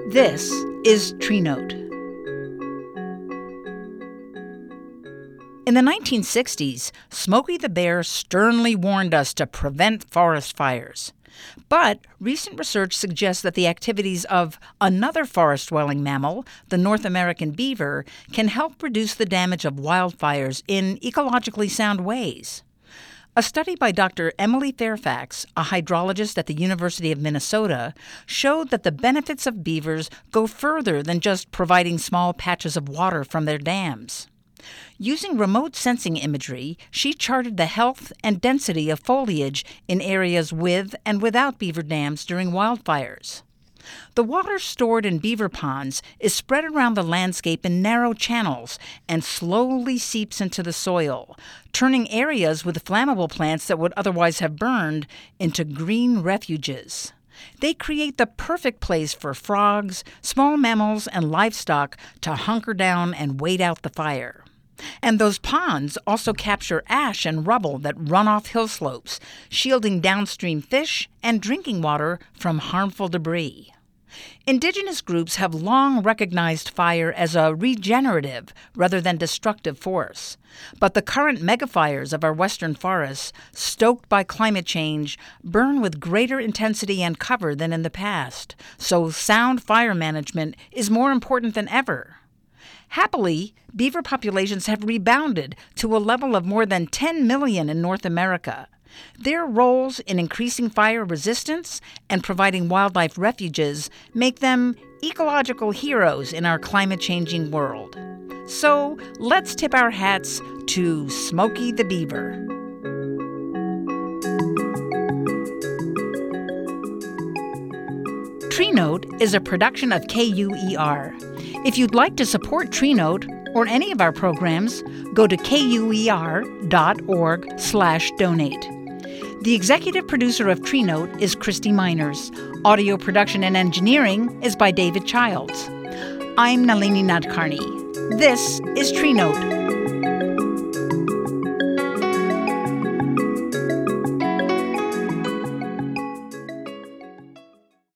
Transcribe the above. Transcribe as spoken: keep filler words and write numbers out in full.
This is Tree Note. In the nineteen sixties, Smokey the Bear sternly warned us to prevent forest fires. But recent research suggests that the activities of another forest-dwelling mammal, the North American beaver, can help reduce the damage of wildfires in ecologically sound ways. A study by Doctor Emily Fairfax, a hydrologist at the University of Minnesota, showed that the benefits of beavers go further than just providing small patches of water from their dams. Using remote sensing imagery, she charted the health and density of foliage in areas with and without beaver dams during wildfires. The water stored in beaver ponds is spread around the landscape in narrow channels and slowly seeps into the soil, turning areas with flammable plants that would otherwise have burned into green refuges. They create the perfect place for frogs, small mammals, and livestock to hunker down and wait out the fire. And those ponds also capture ash and rubble that run off hill slopes, shielding downstream fish and drinking water from harmful debris. Indigenous groups have long recognized fire as a regenerative rather than destructive force. But the current megafires of our western forests, stoked by climate change, burn with greater intensity and cover than in the past, so sound fire management is more important than ever. Happily, beaver populations have rebounded to a level of more than ten million in North America. Their roles in increasing fire resistance and providing wildlife refuges make them ecological heroes in our climate-changing world. So let's tip our hats to Smokey the Beaver. Tree Note is a production of K U E R. If you'd like to support Tree Note or any of our programs, go to kuer.org slash donate. The executive producer of Tree Note is Christy Miners. Audio production and engineering is by David Childs. I'm Nalini Nadkarni. This is Tree Note.